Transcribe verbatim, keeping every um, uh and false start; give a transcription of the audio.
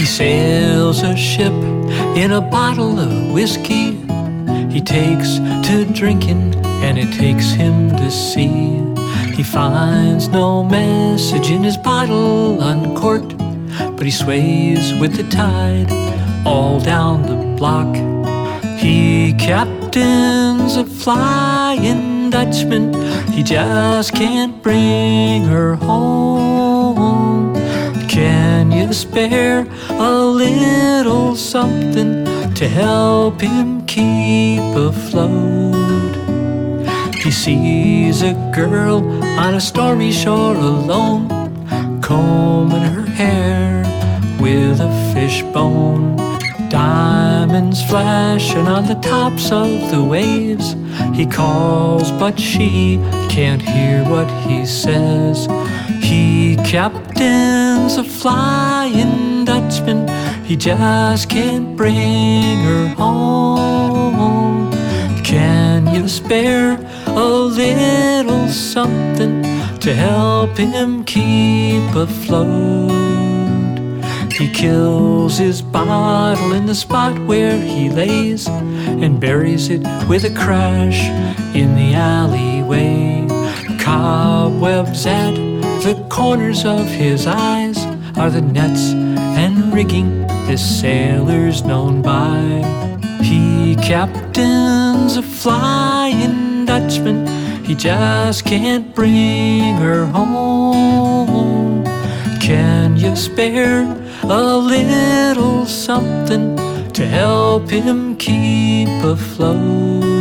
He sails a ship in a bottle of whiskey. He takes to drinking and it takes him to sea. He finds no message in his bottle uncorked, but he sways with the tide all down the block. He captains a Flying Dutchman. He just can't bring her home. Can you spare a little something to help him keep afloat? He sees a girl on a stormy shore alone, combing her hair with a fishbone. Diamonds flashing on the tops of the waves. He calls, but she can't hear what he says. He captains a Flying Dutchman. He just can't bring her home. Can you spare a little something to help him keep afloat? He kills his bottle in the spot where he lays and buries it with a crash in the alleyway. Cobwebs at the corners of his eyes are the nets and rigging this sailor's known by. He captains a Flying Dutchman. He just can't bring her home. Can you spare a little something to help him keep afloat?